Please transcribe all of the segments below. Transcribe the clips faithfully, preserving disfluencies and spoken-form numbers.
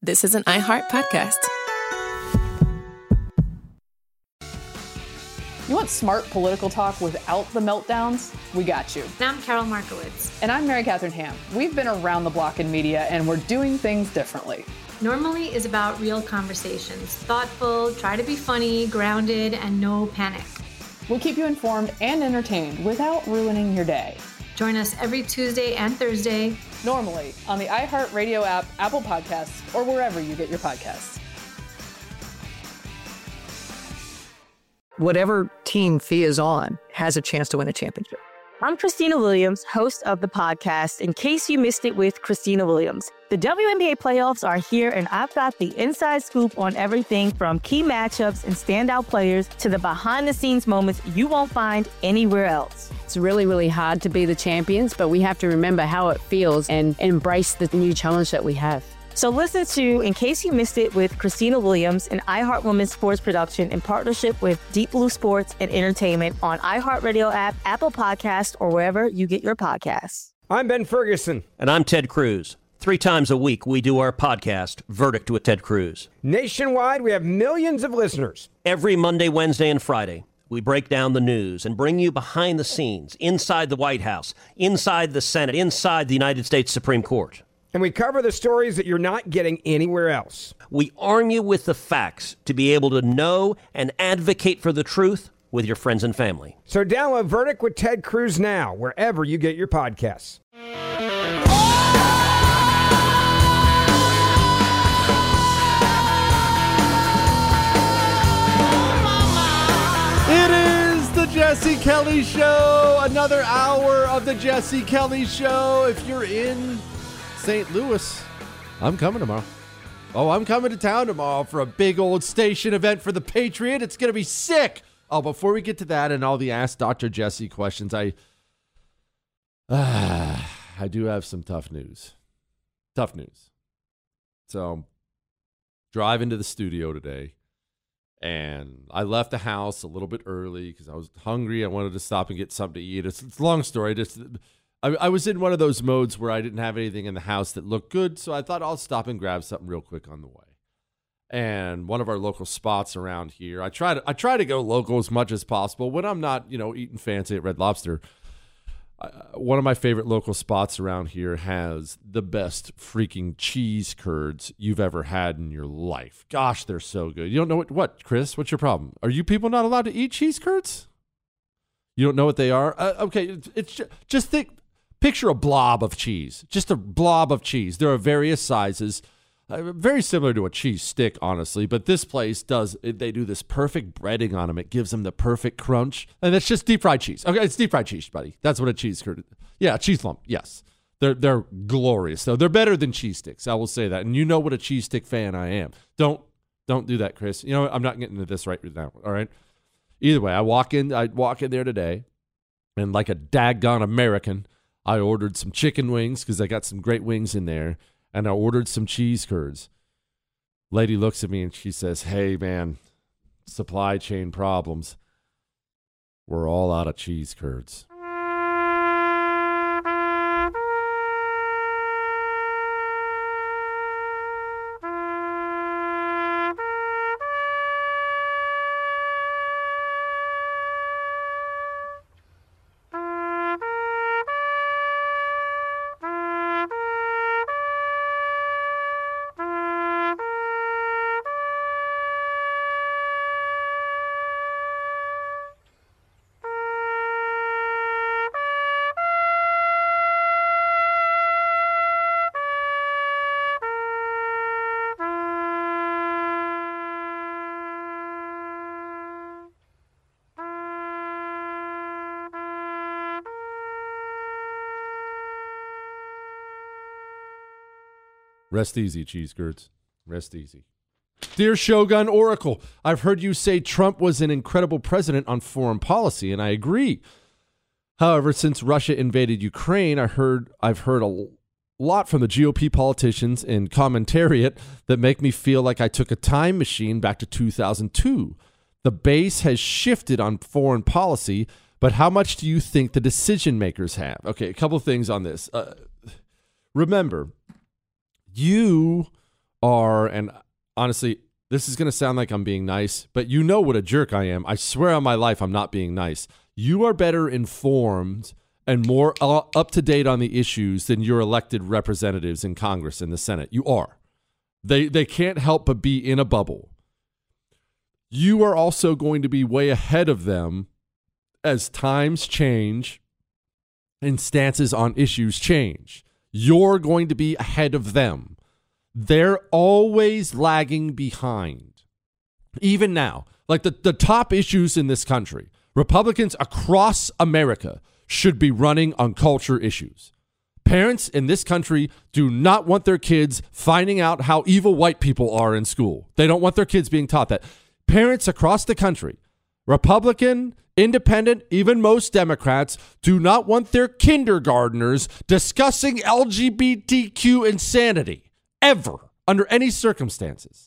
This is an iHeart podcast. You want smart political talk without the meltdowns? We got you. And I'm Carol Markowitz. And I'm Mary Catherine Ham. We've been around the block in media, and we're doing things differently. Normally is about real conversations. Thoughtful, try to be funny, grounded, and no panic. We'll keep you informed and entertained without ruining your day. Join us every Tuesday and Thursday. Normally on the iHeartRadio app, Apple Podcasts, or wherever you get your podcasts. Whatever team Fee is on has a chance to win a championship. I'm Christina Williams, host of the podcast, In Case You Missed It with Christina Williams. The W N B A playoffs are here, and I've got the inside scoop on everything from key matchups and standout players to the behind-the-scenes moments you won't find anywhere else. It's really, really hard to be the champions, but we have to remember how it feels and embrace the new challenge that we have. So listen to In Case You Missed It with Christina Williams, an iHeart Women's Sports production in partnership with Deep Blue Sports and Entertainment on iHeartRadio app, Apple Podcasts, or wherever you get your podcasts. I'm Ben Ferguson. And I'm Ted Cruz. Three times a week, we do our podcast, Verdict with Ted Cruz. Nationwide, we have millions of listeners. Every Monday, Wednesday, and Friday, we break down the news and bring you behind the scenes, inside the White House, inside the Senate, inside the United States Supreme Court. And we cover the stories that you're not getting anywhere else. We arm you with the facts to be able to know and advocate for the truth with your friends and family. So download Verdict with Ted Cruz now, wherever you get your podcasts. It is the Jesse Kelly Show. Another hour of the Jesse Kelly Show. If you're in Saint Louis, I'm coming tomorrow. Oh, I'm coming to town tomorrow for a big old station event for the Patriot. It's going to be sick. Oh, before we get to that and all the Ask Doctor Jesse questions, I uh, I do have some tough news. Tough news. So, driving to the studio today, and I left the house a little bit early because I was hungry. I wanted to stop and get something to eat. It's, it's a long story. Just I, I was in one of those modes where I didn't have anything in the house that looked good, so I thought I'll stop and grab something real quick on the way. And one of our local spots around here, I try to I try to go local as much as possible when I'm not, you know, eating fancy at Red Lobster. Uh, one of my favorite local spots around here has the best freaking cheese curds you've ever had in your life. Gosh, they're so good. You don't know what, what, Chris? What's your problem? Are you people not allowed to eat cheese curds? You don't know what they are? Uh, okay, it's, it's just, just think. Picture a blob of cheese, just a blob of cheese. There are various sizes, uh, very similar to a cheese stick, honestly. But this place does, they do this perfect breading on them. It gives them the perfect crunch. And it's just deep fried cheese. Okay, it's deep fried cheese, buddy. That's what a cheese curd is. Yeah, cheese lump, yes. They're, they're glorious, though. They're better than cheese sticks, I will say that. And you know what a cheese stick fan I am. Don't, don't do that, Chris. You know what? I'm not getting into this right now, all right? Either way, I walk in, I walk in there today, and like a daggone American, I ordered some chicken wings because I got some great wings in there, and I ordered some cheese curds. Lady looks at me and she says, "Hey, man, supply chain problems. We're all out of cheese curds." Rest easy, cheese curds. Rest easy. Dear Shogun Oracle, I've heard you say Trump was an incredible president on foreign policy, and I agree. However, since Russia invaded Ukraine, I heard I've heard a lot from the G O P politicians and commentariat that make me feel like I took a time machine back to two thousand two. The base has shifted on foreign policy, but how much do you think the decision makers have? Okay, a couple of things on this. Uh, remember, you are, and honestly, this is going to sound like I'm being nice, but you know what a jerk I am. I swear on my life I'm not being nice. You are better informed and more up to date on the issues than your elected representatives in Congress and the Senate. You are. They they can't help but be in a bubble. You are also going to be way ahead of them as times change and stances on issues change. You're going to be ahead of them. They're always lagging behind. Even now, like the, the top issues in this country, Republicans across America should be running on culture issues. Parents in this country do not want their kids finding out how evil white people are in school. They don't want their kids being taught that. Parents across the country, Republican, Independent, even most Democrats, do not want their kindergartners discussing L G B T Q insanity, ever, under any circumstances.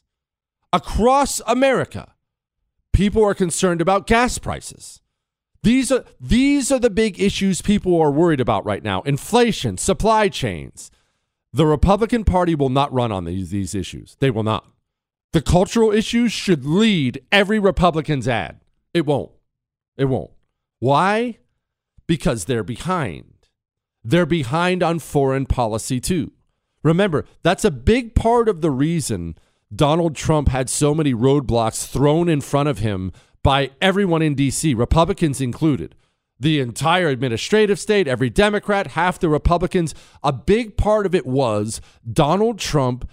Across America, people are concerned about gas prices. These are, these are the big issues people are worried about right now. Inflation, supply chains. The Republican Party will not run on these, these issues. They will not. The cultural issues should lead every Republican's ad. It won't. It won't. Why? Because they're behind. They're behind on foreign policy too. Remember, that's a big part of the reason Donald Trump had so many roadblocks thrown in front of him by everyone in D C, Republicans included. The entire administrative state, every Democrat, half the Republicans. A big part of it was Donald Trump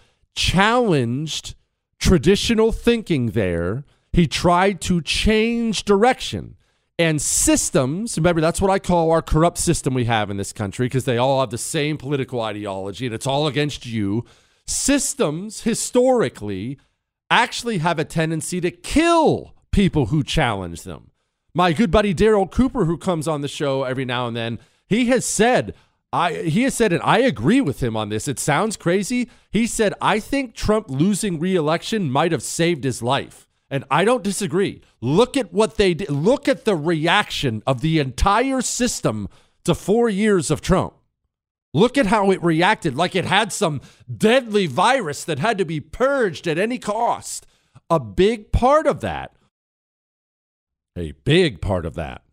challenged traditional thinking there. He tried to change direction. And systems, remember, that's what I call our corrupt system we have in this country, because they all have the same political ideology and it's all against you. Systems, historically, actually have a tendency to kill people who challenge them. My good buddy Daryl Cooper, who comes on the show every now and then, he has said, I he has said, and I agree with him on this. It sounds crazy. He said, I think Trump losing re-election might have saved his life. And I don't disagree. Look at what they did. Look at the reaction of the entire system to four years of Trump. Look at how it reacted, like it had some deadly virus that had to be purged at any cost. A big part of that, a big part of that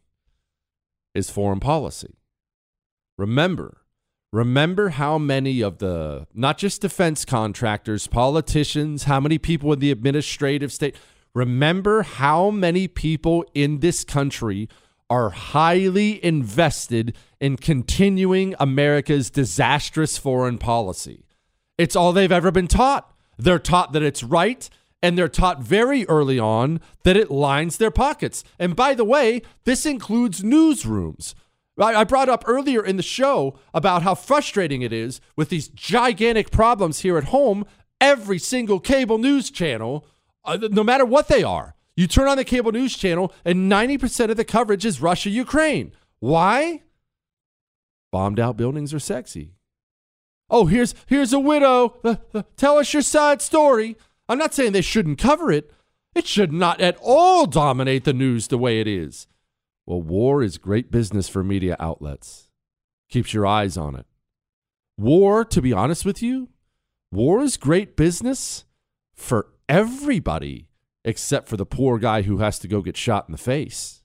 is foreign policy. Remember, remember how many of the, not just defense contractors, politicians, how many people in the administrative state, remember how many people in this country are highly invested in continuing America's disastrous foreign policy. It's all they've ever been taught. They're taught that it's right, and they're taught very early on that it lines their pockets. And by the way, this includes newsrooms. I brought up earlier in the show about how frustrating it is with these gigantic problems here at home. Every single cable news channel, uh, no matter what they are, you turn on the cable news channel and ninety percent of the coverage is Russia, Ukraine. Why? Bombed out buildings are sexy. Oh, here's here's a widow. Uh, uh, tell us your sad story. I'm not saying they shouldn't cover it. It should not at all dominate the news the way it is. Well, war is great business for media outlets. Keeps your eyes on it. War, to be honest with you, war is great business for everybody except for the poor guy who has to go get shot in the face.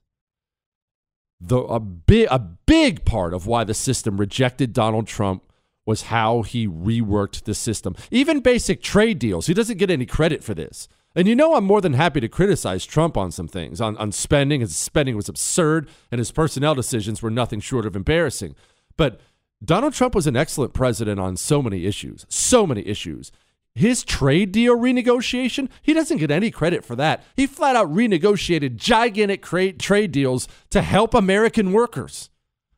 The, a, big, a big part of why the system rejected Donald Trump was how he reworked the system. Even basic trade deals, he doesn't get any credit for this. And you know I'm more than happy to criticize Trump on some things, on, on spending. His spending was absurd, and his personnel decisions were nothing short of embarrassing. But Donald Trump was an excellent president on so many issues, so many issues. His trade deal renegotiation, he doesn't get any credit for that. He flat out renegotiated gigantic trade deals to help American workers.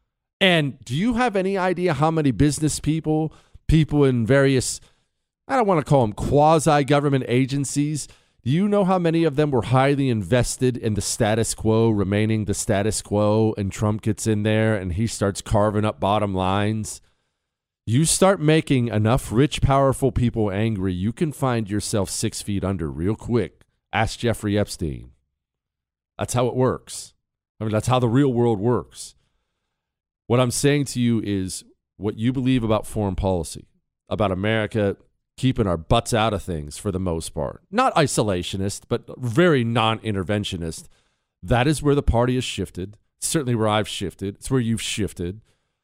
And do you have any idea how many business people, people in various, I don't want to call them quasi-government agencies, do you know how many of them were highly invested in the status quo, remaining the status quo, and Trump gets in there and he starts carving up bottom lines? You start making enough rich, powerful people angry, you can find yourself six feet under real quick. Ask Jeffrey Epstein. That's how it works. I mean, that's how the real world works. What I'm saying to you is what you believe about foreign policy, about America keeping our butts out of things for the most part. Not isolationist, but very non-interventionist. That is where the party has shifted. Certainly where I've shifted. It's where you've shifted.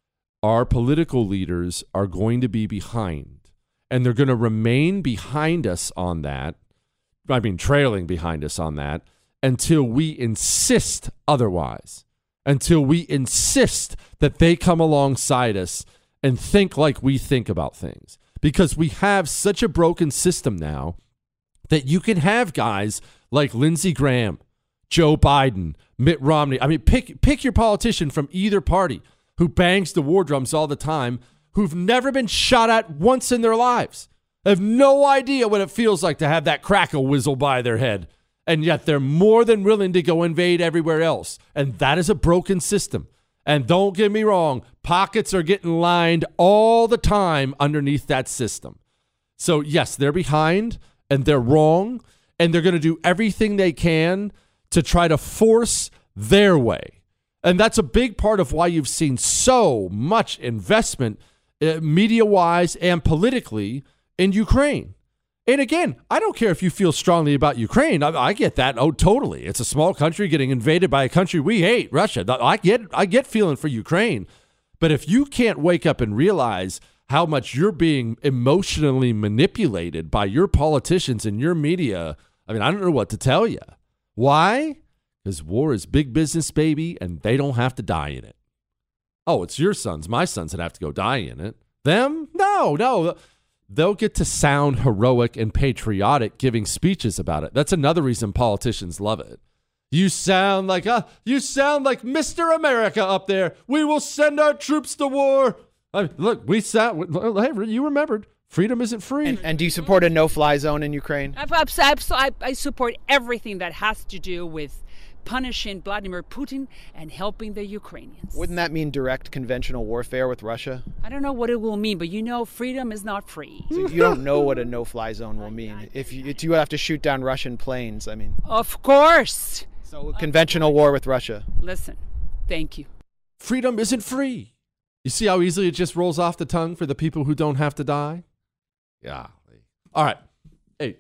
Our political leaders are going to be behind, and they're going to remain behind us on that. I mean, trailing behind us on that until we insist otherwise, until we insist that they come alongside us and think like we think about things. Because we have such a broken system now that you can have guys like Lindsey Graham, Joe Biden, Mitt Romney. I mean, pick pick your politician from either party who bangs the war drums all the time, who've never been shot at once in their lives, have no idea what it feels like to have that crackle whizzle by their head, and yet they're more than willing to go invade everywhere else. And that is a broken system. And don't get me wrong, pockets are getting lined all the time underneath that system. So yes, they're behind and they're wrong, and they're going to do everything they can to try to force their way. And that's a big part of why you've seen so much investment uh, media-wise and politically in Ukraine. And again, I don't care if you feel strongly about Ukraine. I, I get that. Oh, totally. It's a small country getting invaded by a country we hate, Russia. I get, I get feeling for Ukraine. But if you can't wake up and realize how much you're being emotionally manipulated by your politicians and your media, I mean, I don't know what to tell you. Why? Because war is big business, baby, and they don't have to die in it. Oh, it's your sons, my sons that have to go die in it. Them? No, no. They'll get to sound heroic and patriotic giving speeches about it. That's another reason politicians love it. You sound like uh, you sound like Mister America up there. We will send our troops to war. I mean, look, we sound. Hey, you remembered. Freedom isn't free. And, and do you support a no-fly zone in Ukraine? I, I, I support everything that has to do with punishing Vladimir Putin and helping the Ukrainians. Wouldn't that mean direct conventional warfare with Russia? I don't know what it will mean, but you know freedom is not free. So you don't know what a no-fly zone will mean. If you, if you have to shoot down Russian planes, I mean. Of course. So a conventional war with Russia. Listen, thank you. Freedom isn't free. You see how easily it just rolls off the tongue for the people who don't have to die? Yeah. All right. Hey,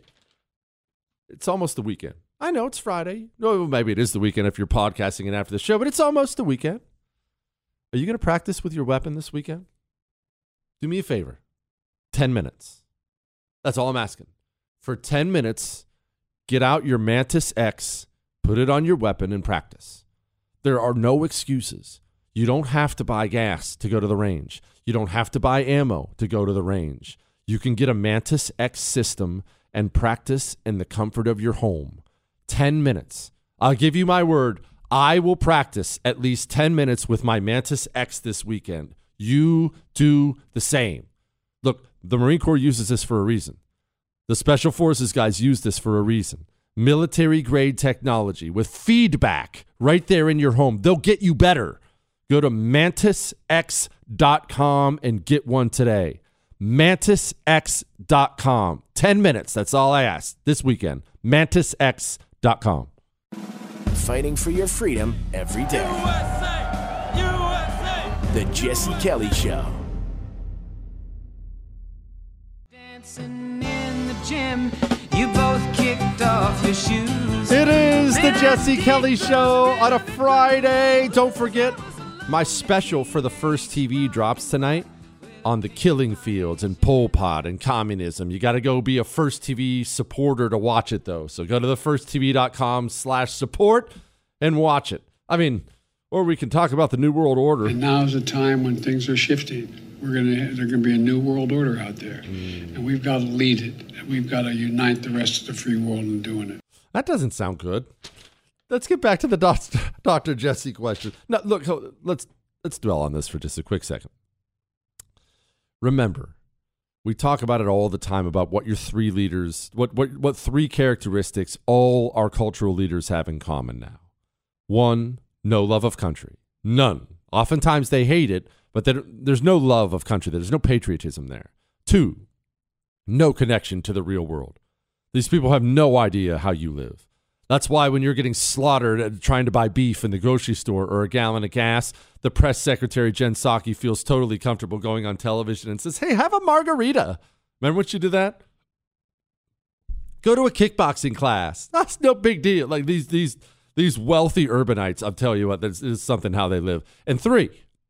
it's almost the weekend. I know it's Friday. No, maybe it is the weekend if you're podcasting it after the show, but it's almost the weekend. Are you going to practice with your weapon this weekend? Do me a favor. ten minutes. That's all I'm asking. For ten minutes, get out your Mantis X, put it on your weapon, and practice. There are no excuses. You don't have to buy gas to go to the range. You don't have to buy ammo to go to the range. You can get a Mantis X system and practice in the comfort of your home. ten minutes. I'll give you my word. I will practice at least ten minutes with my Mantis X this weekend. You do the same. Look, the Marine Corps uses this for a reason. The Special Forces guys use this for a reason. Military-grade technology with feedback right there in your home. They'll get you better. Go to mantis x dot com and get one today. mantis x dot com. ten minutes. That's all I asked this weekend. mantis x dot com. Fighting for your freedom every day. U S A! U S A! The Jesse Kelly Show. Dancing in the gym, you both kicked off your shoes. It is the Jesse Kelly Show on a Friday. Don't forget, my special for the First T V drops tonight on the killing fields and Pol Pot and communism. You got to go be a First T V supporter to watch it, though. So go to the first t v dot com slash support and watch it. I mean, or we can talk about the New World Order. And now's the time when things are shifting. We're gonna there's gonna be a new world order out there, mm. and we've got to lead it. And we've got to unite the rest of the free world in doing it. That doesn't sound good. Let's get back to the Doctor Doctor Jesse question. Now, look, let's let's dwell on this for just a quick second. Remember, we talk about it all the time about what your three leaders, what what what three characteristics all our cultural leaders have in common now. One, no love of country. None. Oftentimes they hate it, but there's no love of country. There's no patriotism there. Two, no connection to the real world. These people have no idea how you live. That's why when you're getting slaughtered at trying to buy beef in the grocery store or a gallon of gas, the press secretary, Jen Psaki, feels totally comfortable going on television and says, hey, have a margarita. Remember when she did that? Go to a kickboxing class. That's no big deal. Like these these these wealthy urbanites, I'll tell you what, this is something how they live. And three,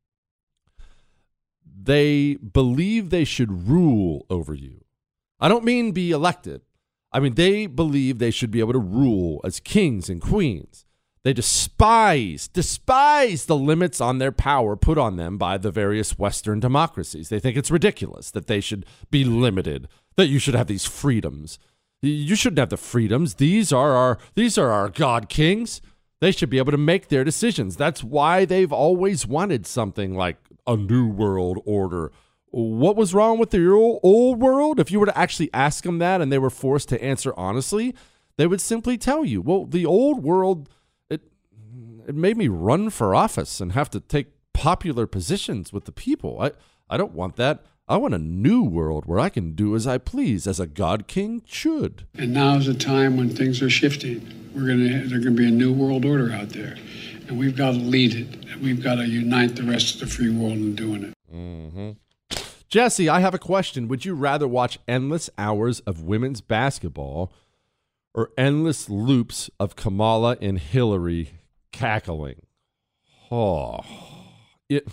they believe they should rule over you. I don't mean be elected. I mean, they believe they should be able to rule as kings and queens. They despise, despise the limits on their power put on them by the various Western democracies. They think it's ridiculous that they should be limited, that you should have these freedoms. You shouldn't have the freedoms. These are our, these are our God kings. They should be able to make their decisions. That's why they've always wanted something like a new world order. What was wrong with the old, old world? If you were to actually ask them that and they were forced to answer honestly, they would simply tell you, well, the old world, it it made me run for office and have to take popular positions with the people. I, I don't want that. I want a new world where I can do as I please, as a God king should. And now is a time when things are shifting. We're gonna there's going to be a new world order out there, and we've got to lead it. And we've got to unite the rest of the free world in doing it. Mm-hmm. Jesse, I have a question. Would you rather watch endless hours of women's basketball or endless loops of Kamala and Hillary cackling? Oh, it.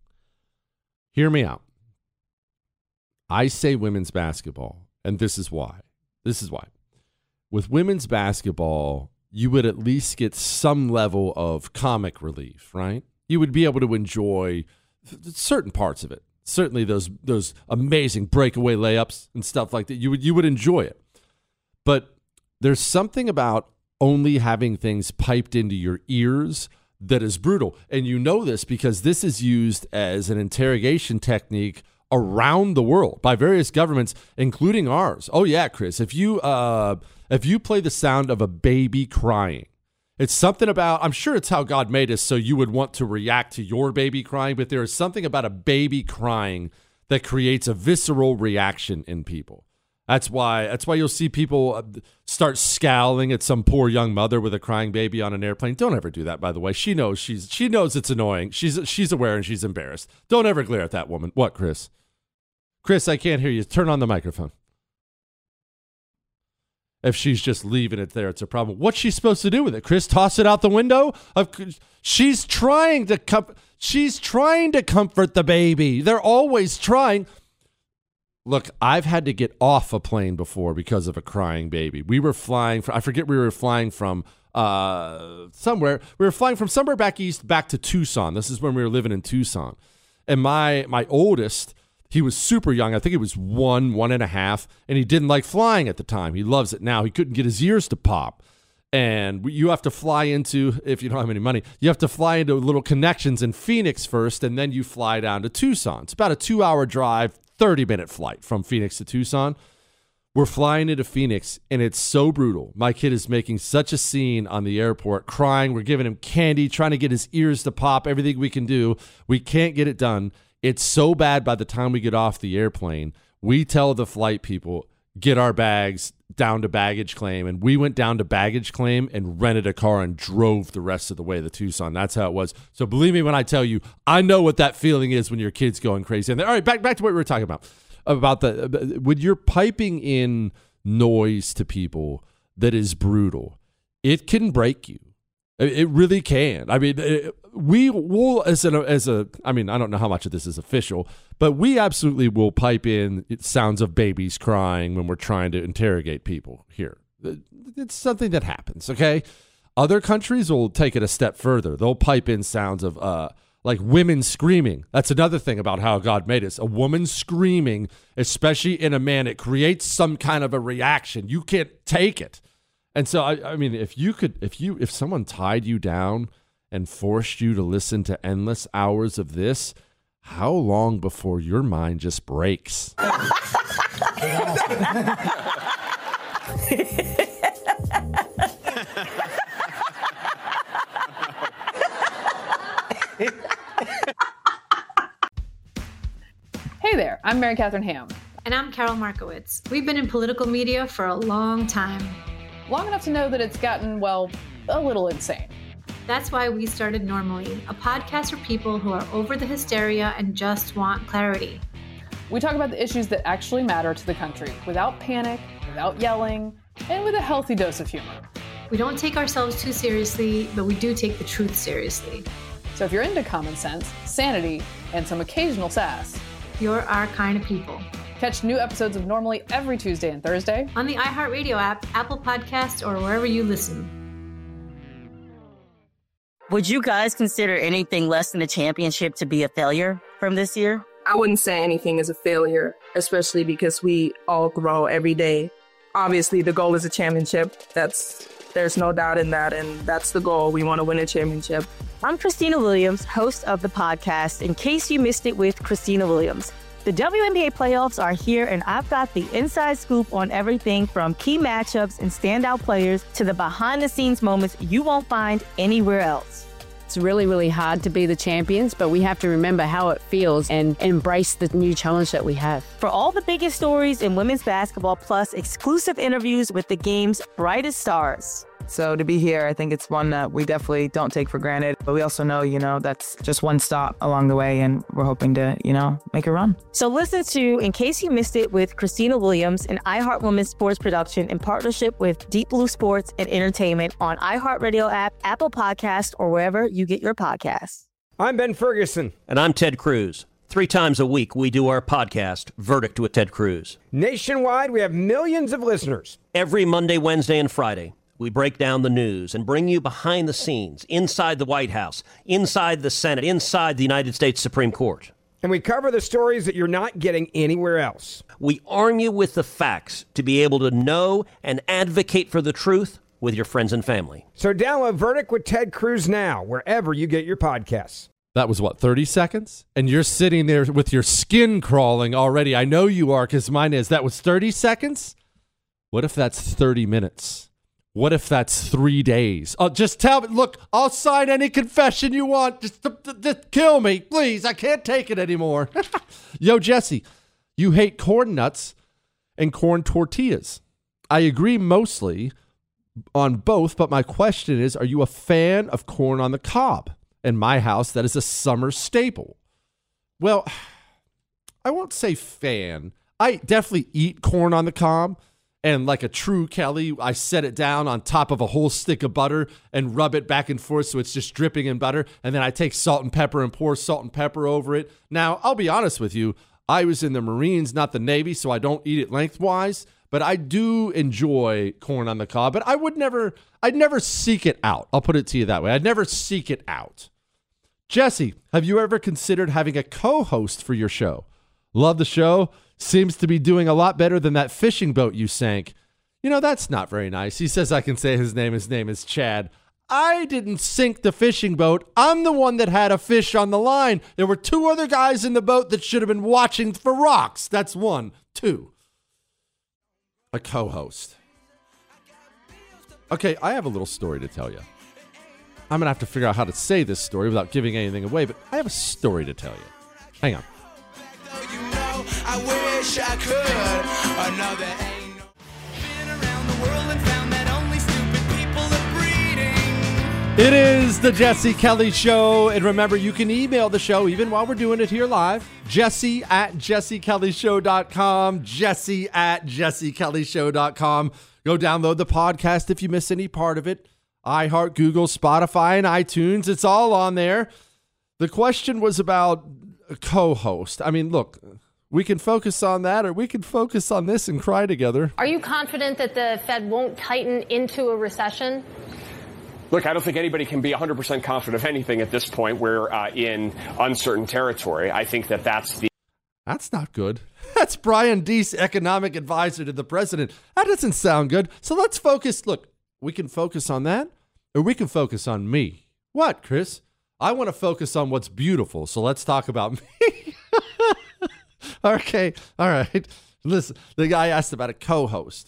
Hear me out. I say women's basketball, and this is why. This is why. With women's basketball, you would at least get some level of comic relief, right? You would be able to enjoy certain parts of it. Certainly those those amazing breakaway layups and stuff like that. You would you would enjoy it. But there's something about only having things piped into your ears that is brutal. And you know this because this is used as an interrogation technique around the world by various governments, including ours. Oh yeah, Chris, if you uh, if you play the sound of a baby crying, it's something about, I'm sure it's how God made us, so you would want to react to your baby crying, but there is something about a baby crying that creates a visceral reaction in people. That's why that's why you'll see people start scowling at some poor young mother with a crying baby on an airplane. Don't ever do that, by the way. She knows she's she knows it's annoying. She's she's aware and she's embarrassed. Don't ever glare at that woman. What, Chris? Chris, I can't hear you. Turn on the microphone. If she's just leaving it there, it's a problem. What's she supposed to do with it? Chris, toss it out the window? She's trying to com- she's trying to comfort the baby. They're always trying. Look, I've had to get off a plane before because of a crying baby. We were flying from, I forget we were flying from uh, somewhere. We were flying from somewhere back east back to Tucson. This is when we were living in Tucson. And my my oldest, he was super young. I think he was one, one and a half, and he didn't like flying at the time. He loves it now. He couldn't get his ears to pop. And you have to fly into, if you don't have any money, you have to fly into little connections in Phoenix first, and then you fly down to Tucson. It's about a two-hour drive, thirty-minute flight from Phoenix to Tucson. We're flying into Phoenix, and it's so brutal. My kid is making such a scene on the airport, crying. We're giving him candy, trying to get his ears to pop, everything we can do. We can't get it done. It's so bad by the time we get off the airplane, we tell the flight people, get our bags down to baggage claim. And we went down to baggage claim and rented a car and drove the rest of the way to Tucson. That's how it was. So believe me when I tell you, I know what that feeling is when your kid's going crazy. And all right, back, back to what we were talking about. About the, when you're piping in noise to people that is brutal, it can break you. It really can. I mean, it, we will, as a, as a, I mean, I don't know how much of this is official, but we absolutely will pipe in sounds of babies crying when we're trying to interrogate people here. It's something that happens, okay? Other countries will take it a step further. They'll pipe in sounds of, uh, like women screaming. That's another thing about how God made us. A woman screaming, especially in a man, it creates some kind of a reaction. You can't take it. And so, I, I mean, if you could, if you, if someone tied you down and forced you to listen to endless hours of this, how long before your mind just breaks? Hey there, I'm Mary Catherine Ham. And I'm Carol Markowitz. We've been in political media for a long time. Long enough to know that it's gotten, well, a little insane. That's why we started Normally, a podcast for people who are over the hysteria and just want clarity. We talk about the issues that actually matter to the country without panic, without yelling, and with a healthy dose of humor. We don't take ourselves too seriously, but we do take the truth seriously. So if you're into common sense, sanity, and some occasional sass, you're our kind of people. Catch new episodes of Normally every Tuesday and Thursday on the iHeartRadio app, Apple Podcasts, or wherever you listen. Would you guys consider anything less than a championship to be a failure from this year? I wouldn't say anything is a failure, especially because we all grow every day. Obviously, the goal is a championship. That's there's no doubt in that, and that's the goal. We want to win a championship. I'm Christina Williams, host of the podcast, In Case You Missed It with Christina Williams. The W N B A playoffs are here, and I've got the inside scoop on everything from key matchups and standout players to the behind-the-scenes moments you won't find anywhere else. It's really, really hard to be the champions, but we have to remember how it feels and embrace the new challenge that we have. For all the biggest stories in women's basketball, plus exclusive interviews with the game's brightest stars. So to be here, I think it's one that we definitely don't take for granted. But we also know, you know, that's just one stop along the way, and we're hoping to, you know, make a run. So listen to In Case You Missed It with Christina Williams, an iHeart Women's sports production in partnership with Deep Blue Sports and Entertainment on iHeartRadio app, Apple Podcast, or wherever you get your podcasts. I'm Ben Ferguson. And I'm Ted Cruz. Three times a week, we do our podcast, Verdict with Ted Cruz. Nationwide, we have millions of listeners. Every Monday, Wednesday, and Friday, we break down the news and bring you behind the scenes, inside the White House, inside the Senate, inside the United States Supreme Court. And we cover the stories that you're not getting anywhere else. We arm you with the facts to be able to know and advocate for the truth with your friends and family. So download Verdict with Ted Cruz now, wherever you get your podcasts. That was, what, thirty seconds? And you're sitting there with your skin crawling already. I know you are, because mine is. That was thirty seconds? What if that's thirty minutes? What if that's three days? Oh, just tell me. Look, I'll sign any confession you want. Just, just, just kill me, please. I can't take it anymore. Yo, Jesse, you hate corn nuts and corn tortillas. I agree mostly on both, but my question is, are you a fan of corn on the cob? In my house, that is a summer staple. Well, I won't say fan. I definitely eat corn on the cob. And like a true Kelly, I set it down on top of a whole stick of butter and rub it back and forth so it's just dripping in butter. And then I take salt and pepper and pour salt and pepper over it. Now, I'll be honest with you. I was in the Marines, not the Navy, so I don't eat it lengthwise. But I do enjoy corn on the cob. But I would never, I'd never seek it out. I'll put it to you that way. I'd never seek it out. Jesse, have you ever considered having a co-host for your show? Love the show. Seems to be doing a lot better than that fishing boat you sank. You know, that's not very nice. He says I can say his name. His name is Chad. I didn't sink the fishing boat. I'm the one that had a fish on the line. There were two other guys in the boat that should have been watching for rocks. That's one. Two. A co-host. Okay, I have a little story to tell you. I'm going to have to figure out how to say this story without giving anything away, but I have a story to tell you. Hang on. I wish I could. Another ain't no. Been around the world and found that only stupid people are breeding. It is the Jesse Kelly Show. And remember, you can email the show even while we're doing it here live. Jesse at jesse kelly show dot com. Jesse at jesse kelly show dot com. Go download the podcast if you miss any part of it. iHeart, Google, Spotify, and iTunes. It's all on there. The question was about a co-host. I mean, look. We can focus on that, or we can focus on this and cry together. Are you confident that the Fed won't tighten into a recession? Look, I don't think anybody can be one hundred percent confident of anything at this point. We're uh, in uncertain territory. I think that that's the... That's not good. That's Brian Deese, economic advisor to the president. That doesn't sound good. So let's focus. Look, we can focus on that, or we can focus on me. What, Chris? I want to focus on what's beautiful, so let's talk about me. Okay, all right. Listen, the guy asked about a co-host.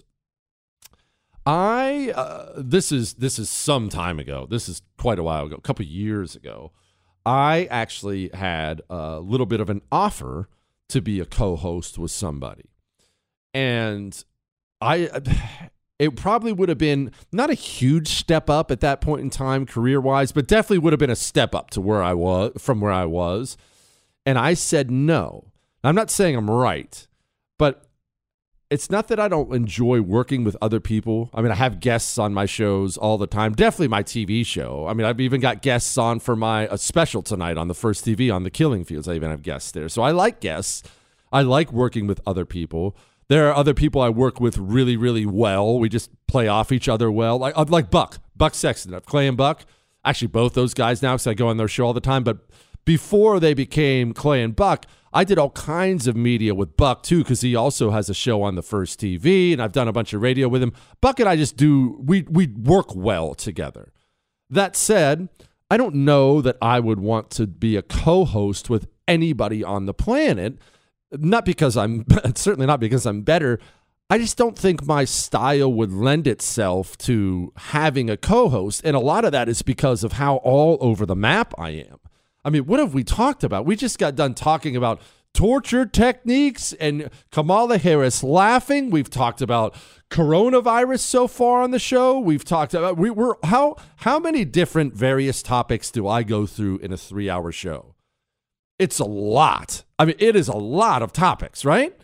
I uh, this is this is some time ago. This is quite a while ago, a couple of years ago. I actually had a little bit of an offer to be a co-host with somebody, and I it probably would have been not a huge step up at that point in time, career-wise, but definitely would have been a step up to where I was from where I was, and I said no. I'm not saying I'm right, but it's not that I don't enjoy working with other people. I mean, I have guests on my shows all the time. Definitely my T V show. I mean, I've even got guests on for my a special tonight on the First T V on the Killing Fields. I even have guests there. So I like guests. I like working with other people. There are other people I work with really, really well. We just play off each other well. Like, like Buck, Buck Sexton, Clay and Buck. Actually, both those guys now because I go on their show all the time. But before they became Clay and Buck, I did all kinds of media with Buck, too, because he also has a show on the First T V, and I've done a bunch of radio with him. Buck and I just do, we, we work well together. That said, I don't know that I would want to be a co-host with anybody on the planet. Not because I'm, certainly not because I'm better. I just don't think my style would lend itself to having a co-host. And a lot of that is because of how all over the map I am. I mean, what have we talked about? We just got done talking about torture techniques and Kamala Harris laughing. We've talked about coronavirus so far on the show. We've talked about, we were, how, how many different various topics do I go through in a three hour show? It's a lot. I mean, it is a lot of topics, right?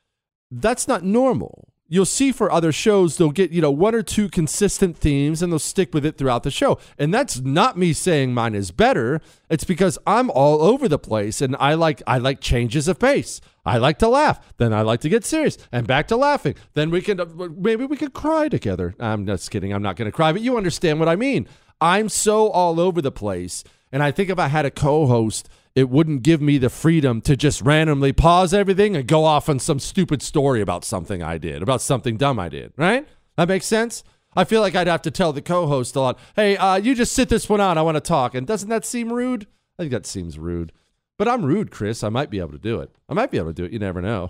That's not normal. You'll see for other shows, they'll get, you know, one or two consistent themes and they'll stick with it throughout the show. And that's not me saying mine is better. It's because I'm all over the place and I like I like changes of pace. I like to laugh. Then I like to get serious and back to laughing. Then we can, maybe we could cry together. I'm just kidding. I'm not going to cry, but you understand what I mean. I'm so all over the place. And I think if I had a co-host, it wouldn't give me the freedom to just randomly pause everything and go off on some stupid story about something I did, about something dumb I did, right? That makes sense? I feel like I'd have to tell the co-host a lot, hey, uh, you just sit this one out. I want to talk. And doesn't that seem rude? I think that seems rude. But I'm rude, Chris. I might be able to do it. I might be able to do it. You never know.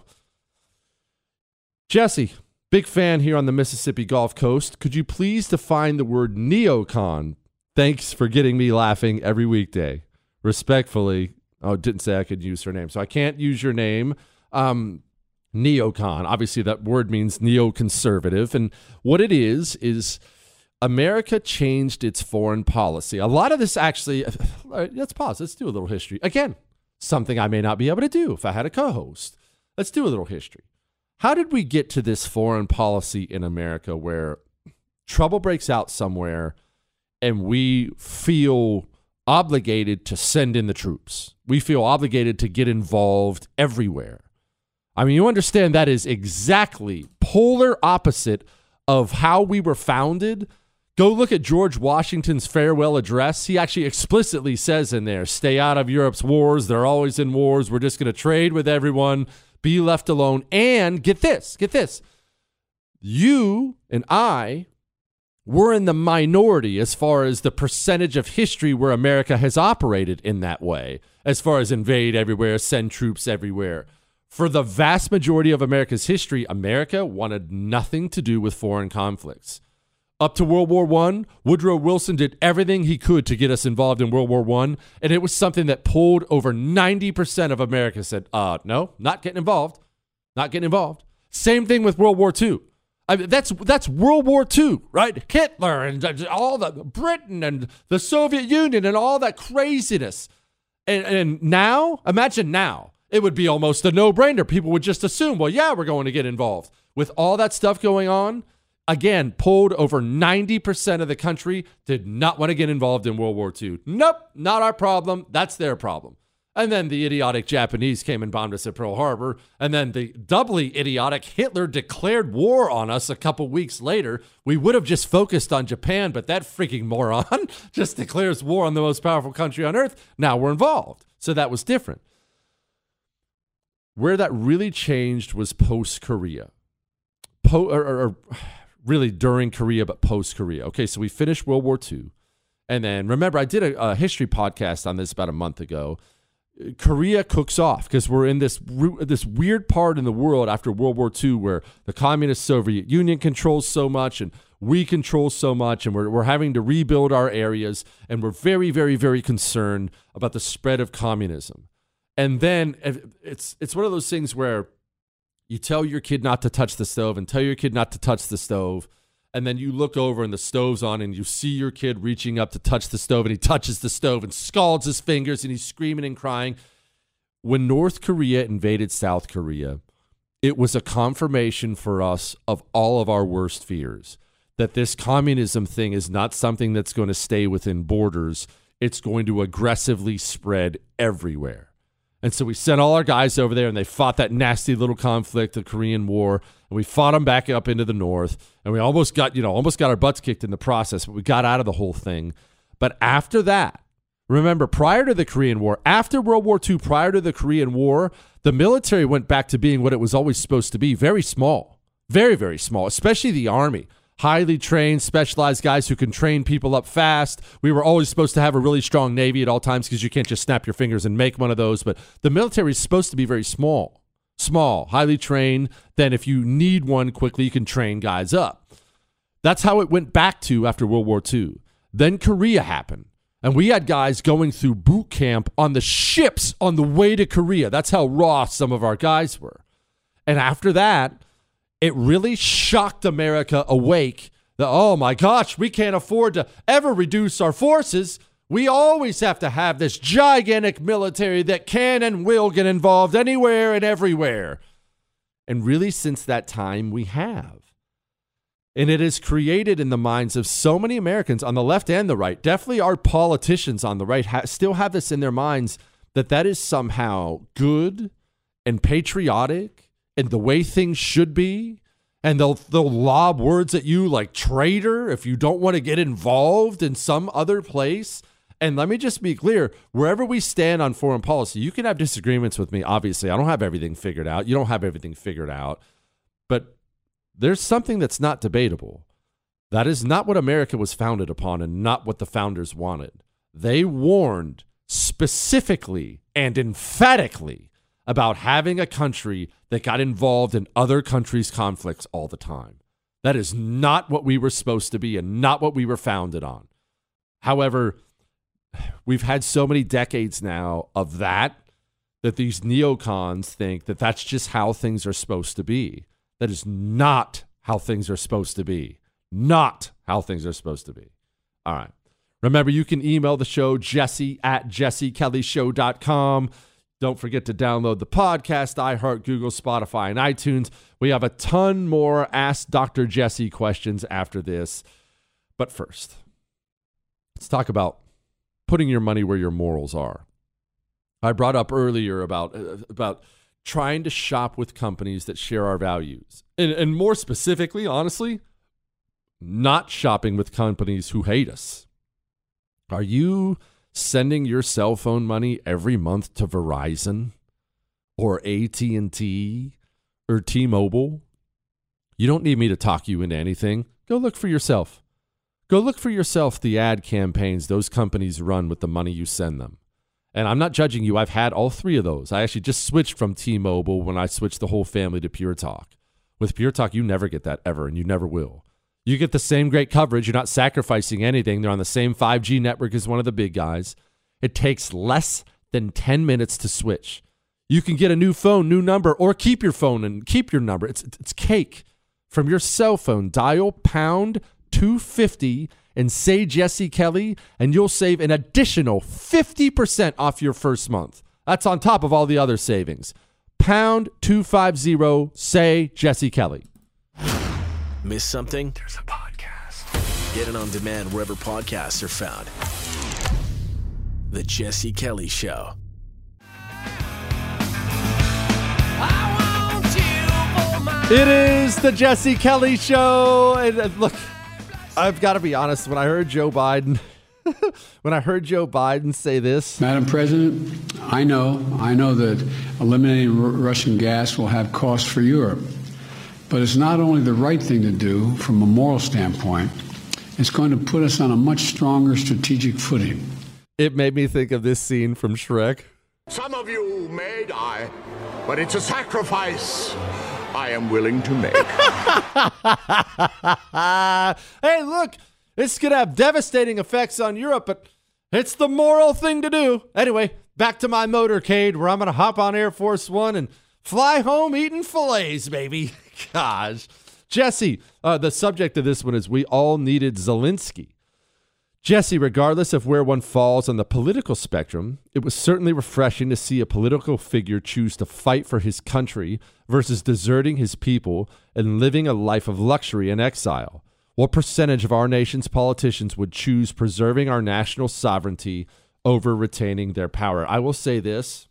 Jesse, big fan here on the Mississippi Gulf Coast. Could you please define the word neocon? Thanks for getting me laughing every weekday. Respectfully, oh, didn't say I could use her name, so I can't use your name. Um, neocon, obviously that word means neoconservative, and what it is is America changed its foreign policy. A lot of this actually, let's pause, let's do a little history. Again, something I may not be able to do if I had a co-host. Let's do a little history. How did we get to this foreign policy in America where trouble breaks out somewhere and we feel obligated to send in the troops? We feel obligated to get involved everywhere. I mean, you understand that is exactly polar opposite of how we were founded. Go look at George Washington's farewell address. He actually explicitly says in there, stay out of Europe's wars. They're always in wars. We're just going to trade with everyone, be left alone. And get this, get this. You and I, we're in the minority as far as the percentage of history where America has operated in that way, as far as invade everywhere, send troops everywhere. For the vast majority of America's history, America wanted nothing to do with foreign conflicts. Up to World War One, Woodrow Wilson did everything he could to get us involved in World War One, and it was something that pulled over ninety percent of America said, uh, no, not getting involved, not getting involved. Same thing with World War Two. I mean, that's that's World War Two, right? Hitler and all the Britain and the Soviet Union and all that craziness. And, and now, imagine now, it would be almost a no-brainer. People would just assume, well, yeah, we're going to get involved. With all that stuff going on, again, pulled over ninety percent of the country did not want to get involved in World War Two. Nope, not our problem. That's their problem. And then the idiotic Japanese came and bombed us at Pearl Harbor. And then the doubly idiotic Hitler declared war on us a couple weeks later. We would have just focused on Japan, but that freaking moron just declares war on the most powerful country on earth. Now we're involved. So that was different. Where that really changed was post-Korea. Po- or, or, or really during Korea, but post-Korea. Okay, so we finished World War Two. And then, remember, I did a, a history podcast on this about a month ago. Korea cooks off because we're in this this weird part in the world after World War Two where the communist Soviet Union controls so much and we control so much, and we're, we're having to rebuild our areas, and we're very, very, very concerned about the spread of communism. And then it's it's one of those things where you tell your kid not to touch the stove and tell your kid not to touch the stove, and then you look over and the stove's on and you see your kid reaching up to touch the stove and he touches the stove and scalds his fingers and he's screaming and crying. when North Korea invaded South Korea, it was a confirmation for us of all of our worst fears, that this communism thing is not something that's going to stay within borders. It's going to aggressively spread everywhere. And so we sent all our guys over there, and they fought that nasty little conflict, the Korean War, and we fought them back up into the north, and we almost got, you know, almost got our butts kicked in the process, but we got out of the whole thing. But after that, remember, prior to the Korean War, after World War Two, prior to the Korean War, the military went back to being what it was always supposed to be, very small, very, very small, especially the Army. Highly trained, specialized guys who can train people up fast. We were always supposed to have a really strong Navy at all times because you can't just snap your fingers and make one of those. But the military is supposed to be very small, small, highly trained. Then if you need one quickly, you can train guys up. That's how it went back to after World War Two. Then Korea happened. And we had guys going through boot camp on the ships on the way to Korea. That's how raw some of our guys were. And after that, it really shocked America awake that, oh my gosh, we can't afford to ever reduce our forces. We always have to have this gigantic military that can and will get involved anywhere and everywhere. And really, since that time, we have. And it has created in the minds of so many Americans on the left and the right, definitely our politicians on the right, ha- still have this in their minds that that is somehow good and patriotic and the way things should be, and they'll they'll lob words at you like traitor if you don't want to get involved in some other place. And let me just be clear, wherever we stand on foreign policy, you can have disagreements with me, obviously. I don't have everything figured out. You don't have everything figured out. But there's something that's not debatable. That is not what America was founded upon and not what the founders wanted. They warned specifically and emphatically about having a country that got involved in other countries' conflicts all the time. That is not what we were supposed to be and not what we were founded on. However, we've had so many decades now of that, that these neocons think that that's just how things are supposed to be. That is not how things are supposed to be. Not how things are supposed to be. All right. Remember, you can email the show, Jesse at jesse kelly show dot com. Don't forget to download the podcast, iHeart, Google, Spotify, and iTunes. We have a ton more Ask Doctor Jesse questions after this. But first, let's talk about putting your money where your morals are. I brought up earlier about, uh, about trying to shop with companies that share our values. And, and more specifically, honestly, not shopping with companies who hate us. Are you sending your cell phone money every month to Verizon or A T and T or T-Mobile? You don't need me to talk you into anything. Go look for yourself. Go look for yourself the ad campaigns those companies run with the money you send them. And I'm not judging you. I've had all three of those. I actually just switched from T-Mobile when I switched the whole family to Pure Talk. With Pure Talk, you never get that ever, and you never will. You get the same great coverage. You're not sacrificing anything. They're on the same five G network as one of the big guys. It takes less than ten minutes to switch. You can get a new phone, new number, or keep your phone and keep your number. It's it's cake. From your cell phone, dial pound two fifty and say Jesse Kelly, and you'll save an additional fifty percent off your first month. That's on top of all the other savings. Pound two fifty, say Jesse Kelly. Miss something? There's a podcast. Get it on demand wherever podcasts are found. The Jesse Kelly Show. It is the Jesse Kelly Show. And uh, look, I've got to be honest. When I heard Joe Biden, when I heard Joe Biden say this, Madam President, I know, I know that eliminating R- Russian gas will have costs for Europe. But it's not only the right thing to do from a moral standpoint, it's going to put us on a much stronger strategic footing. It made me think of this scene from Shrek. Some of you may die, but it's a sacrifice I am willing to make. Hey, look, this could have devastating effects on Europe, but it's the moral thing to do. Anyway, back to my motorcade where I'm going to hop on Air Force One and fly home eating fillets, baby. Gosh. Jesse, uh, the subject of this one is we all needed Zelensky. Jesse, regardless of where one falls on the political spectrum, it was certainly refreshing to see a political figure choose to fight for his country versus deserting his people and living a life of luxury and exile. What percentage of our nation's politicians would choose preserving our national sovereignty over retaining their power? I will say this.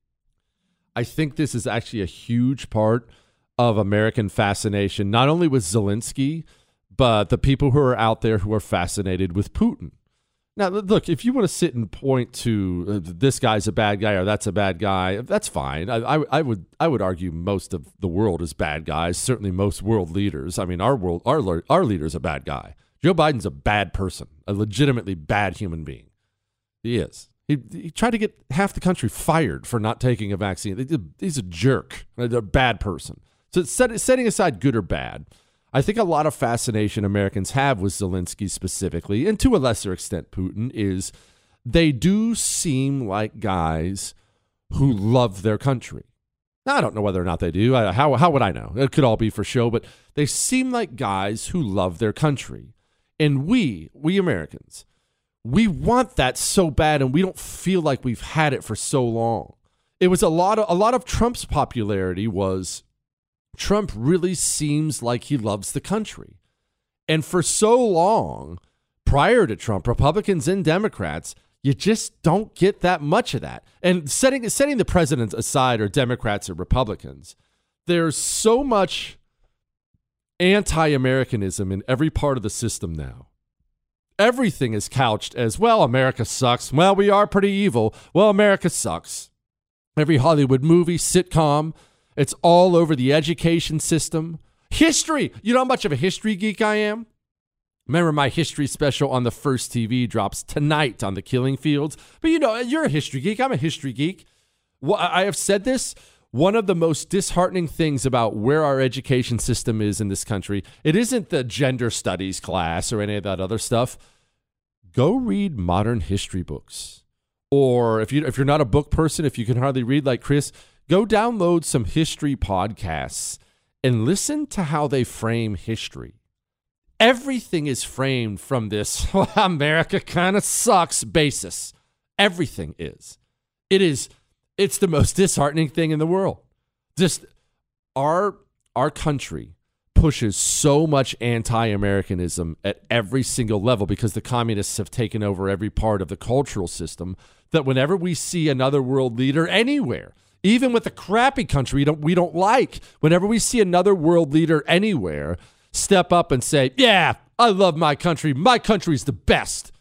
I think this is actually a huge part of American fascination, not only with Zelensky, but the people who are out there who are fascinated with Putin. Now, look, if you want to sit and point to uh, this guy's a bad guy or that's a bad guy, that's fine. I, I, I would I would argue most of the world is bad guys. Certainly, most world leaders. I mean, our world our our leader's a bad guy. Joe Biden's a bad person, a legitimately bad human being. He is. He, he tried to get half the country fired for not taking a vaccine. He's a jerk, a bad person. So set, setting aside good or bad, I think a lot of fascination Americans have with Zelensky specifically, and to a lesser extent Putin, is they do seem like guys who love their country. Now, I don't know whether or not they do. I, how, how would I know? It could all be for show, but they seem like guys who love their country. And we, we Americans, we want that so bad, and we don't feel like we've had it for so long. It was a lot of, a lot of Trump's popularity was Trump really seems like he loves the country. And for so long, prior to Trump, Republicans and Democrats, you just don't get that much of that. And setting setting the president aside, or Democrats or Republicans, there's so much anti-Americanism in every part of the system now. Everything is couched as, well, America sucks. Well, we are pretty evil. Well, America sucks. Every Hollywood movie, sitcom, it's all over the education system. History. You know how much of a history geek I am? Remember, my history special on the First T V drops tonight on the Killing Fields. But you know, you're a history geek. I'm a history geek. Well, I have said this. One of the most disheartening things about where our education system is in this country, it isn't the gender studies class or any of that other stuff. Go read modern history books. Or if you if you're not a book person, if you can hardly read like Chris, go download some history podcasts and listen to how they frame history. Everything is framed from this, well, America kind of sucks basis. Everything is. It is, it's the most disheartening thing in the world. Just our, our country pushes so much anti-Americanism at every single level because the communists have taken over every part of the cultural system that whenever we see another world leader anywhere, even with the crappy country we don't, we don't like, whenever we see another world leader anywhere step up and say, yeah, I love my country. My country's the best.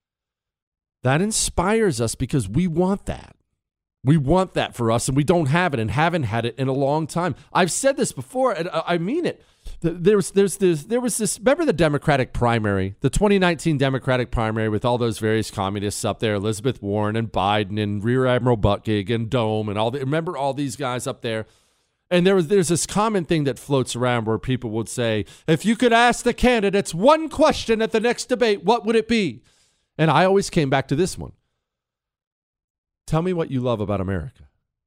That inspires us because we want that. We want that for us, and we don't have it and haven't had it in a long time. I've said this before, and I mean it. There's, there's this, there was this, remember the Democratic primary, the twenty nineteen Democratic primary with all those various communists up there, Elizabeth Warren and Biden and Rear Admiral Buttigieg and Dome and all the, remember all these guys up there? And there was, there's this common thing that floats around where people would say, if you could ask the candidates one question at the next debate, what would it be? And I always came back to this one. Tell me what you love about America.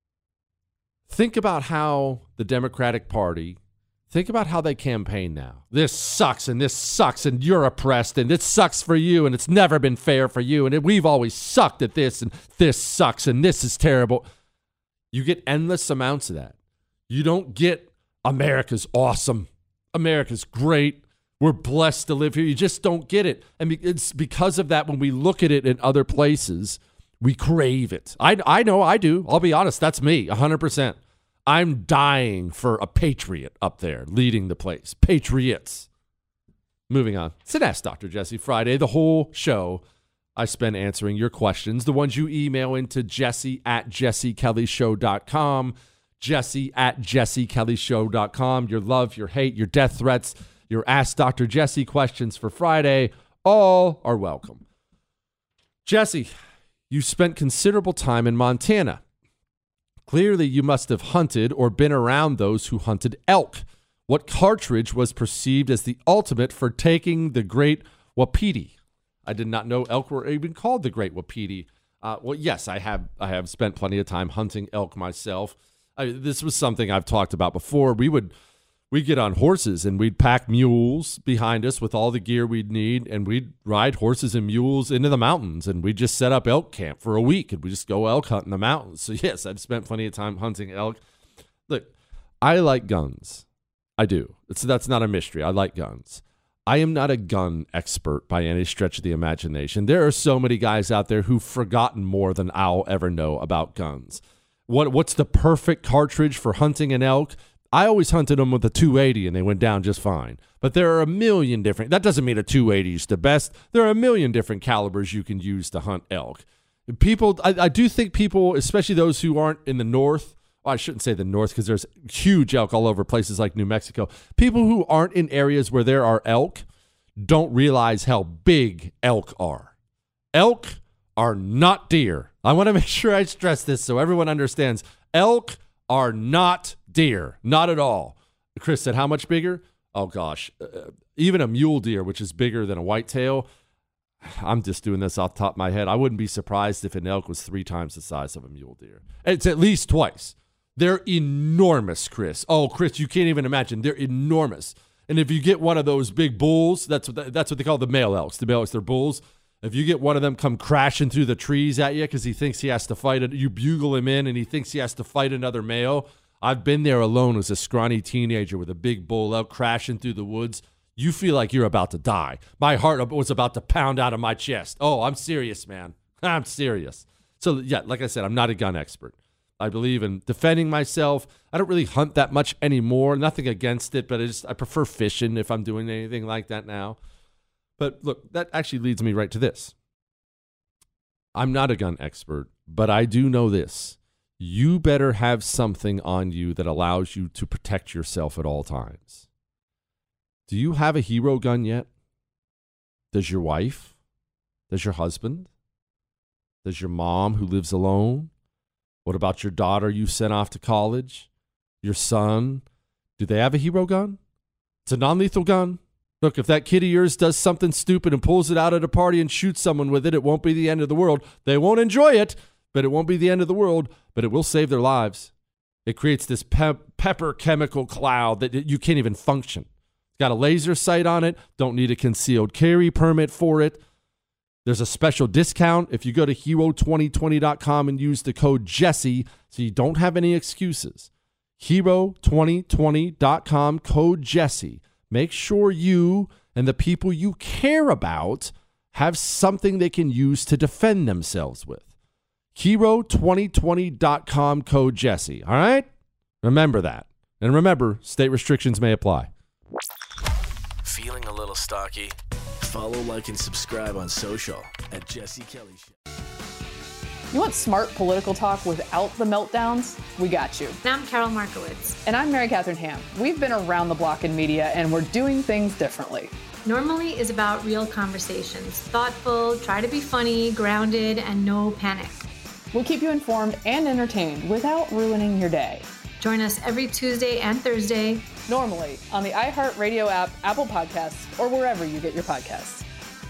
Think about how the Democratic Party, think about how they campaign now. This sucks and this sucks and you're oppressed and it sucks for you and it's never been fair for you and it, we've always sucked at this and this sucks and this is terrible. You get endless amounts of that. You don't get America's awesome. America's great. We're blessed to live here. You just don't get it. And it's because of that when we look at it in other places, we crave it. I, I know I do. I'll be honest. That's me, one hundred percent. I'm dying for a patriot up there leading the place. Patriots. Moving on. It's an Ask Doctor Jesse Friday. The whole show I spend answering your questions, the ones you email into Jesse at jesse kelly show dot com. Jesse at jesse kelly show dot com. Your love, your hate, your death threats, your Ask Doctor Jesse questions for Friday, all are welcome. Jesse, you spent considerable time in Montana. Clearly, you must have hunted or been around those who hunted elk. What cartridge was perceived as the ultimate for taking the great wapiti? I did not know elk were even called the great wapiti. Uh, well, yes, I have. I have spent plenty of time hunting elk myself. I, this was something I've talked about before. We would we'd get on horses and we'd pack mules behind us with all the gear we'd need, and we'd ride horses and mules into the mountains, and we'd just set up elk camp for a week, and we just go elk hunt in the mountains. So yes, I've spent plenty of time hunting elk. Look, I like guns. I do. It's, that's not a mystery. I like guns. I am not a gun expert by any stretch of the imagination. There are so many guys out there who've forgotten more than I'll ever know about guns. What What's the perfect cartridge for hunting an elk? I always hunted them with a two eighty, and they went down just fine. But there are a million different, that doesn't mean a two eighty is the best. There are a million different calibers you can use to hunt elk. People, I, I do think people, especially those who aren't in the north, well, I shouldn't say the north because there's huge elk all over places like New Mexico. People who aren't in areas where there are elk don't realize how big elk are. Elk are not deer. I want to make sure I stress this so everyone understands. Elk are not deer. Not at all. Chris said, how much bigger? Oh, gosh. Uh, even a mule deer, which is bigger than a whitetail, I'm just doing this off the top of my head. I wouldn't be surprised if an elk was three times the size of a mule deer. It's at least twice. They're enormous, Chris. Oh, Chris, you can't even imagine. They're enormous. And if you get one of those big bulls, that's what that's what they call the male elks. The male elks, they're bulls. If you get one of them come crashing through the trees at you because he thinks he has to fight it, you bugle him in and he thinks he has to fight another male. I've been there alone as a scrawny teenager with a big bull elk crashing through the woods. You feel like you're about to die. My heart was about to pound out of my chest. Oh, I'm serious, man. I'm serious. So, yeah, like I said, I'm not a gun expert. I believe in defending myself. I don't really hunt that much anymore. Nothing against it, but I just I prefer fishing if I'm doing anything like that now. But look, that actually leads me right to this. I'm not a gun expert, but I do know this. You better have something on you that allows you to protect yourself at all times. Do you have a hero gun yet? Does your wife? Does your husband? Does your mom who lives alone? What about your daughter you sent off to college? Your son? Do they have a hero gun? It's a non-lethal gun. Look, if that kid of yours does something stupid and pulls it out at a party and shoots someone with it, it won't be the end of the world. They won't enjoy it, but it won't be the end of the world, but it will save their lives. It creates this pe- pepper chemical cloud that you can't even function. It's got a laser sight on it. Don't need a concealed carry permit for it. There's a special discount if you go to hero twenty twenty dot com and use the code Jesse so you don't have any excuses. hero twenty twenty dot com, code Jesse. Make sure you and the people you care about have something they can use to defend themselves with. hero twenty twenty dot com, code Jesse. All right? Remember that. And remember, state restrictions may apply. Feeling a little stocky? Follow, like, and subscribe on social at Jesse Kelly Show. You want smart political talk without the meltdowns? We got you. And I'm Carol Markowitz. And I'm Mary Catherine Ham. We've been around the block in media, and we're doing things differently. Normally is about real conversations. Thoughtful, try to be funny, grounded, and no panic. We'll keep you informed and entertained without ruining your day. Join us every Tuesday and Thursday. Normally on the iHeartRadio app, Apple Podcasts, or wherever you get your podcasts.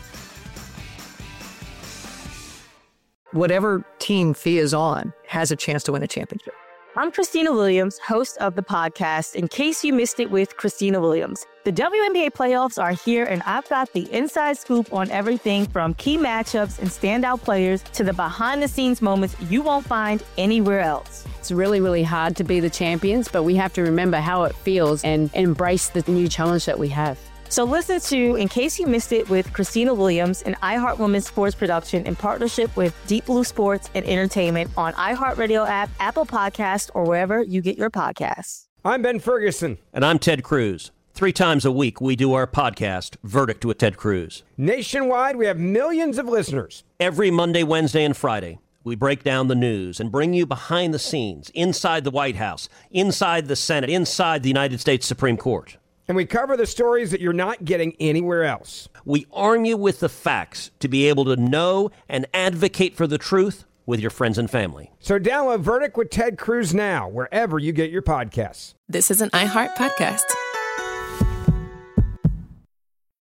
Whatever team Fee is on has a chance to win a championship. I'm Christina Williams, host of the podcast In Case You Missed It with Christina Williams. The W N B A playoffs are here, and I've got the inside scoop on everything from key matchups and standout players to the behind-the-scenes moments you won't find anywhere else. It's really, really hard to be the champions, but we have to remember how it feels and embrace the new challenge that we have. So listen to In Case You Missed It with Christina Williams, an iHeart Women's sports production in partnership with Deep Blue Sports and Entertainment on iHeartRadio app, Apple Podcast, or wherever you get your podcasts. I'm Ben Ferguson. And I'm Ted Cruz. Three times a week, we do our podcast, Verdict with Ted Cruz. Nationwide, we have millions of listeners. Every Monday, Wednesday, and Friday, we break down the news and bring you behind the scenes, inside the White House, inside the Senate, inside the United States Supreme Court. And we cover the stories that you're not getting anywhere else. We arm you with the facts to be able to know and advocate for the truth with your friends and family. So download Verdict with Ted Cruz now, wherever you get your podcasts. This is an iHeart podcast.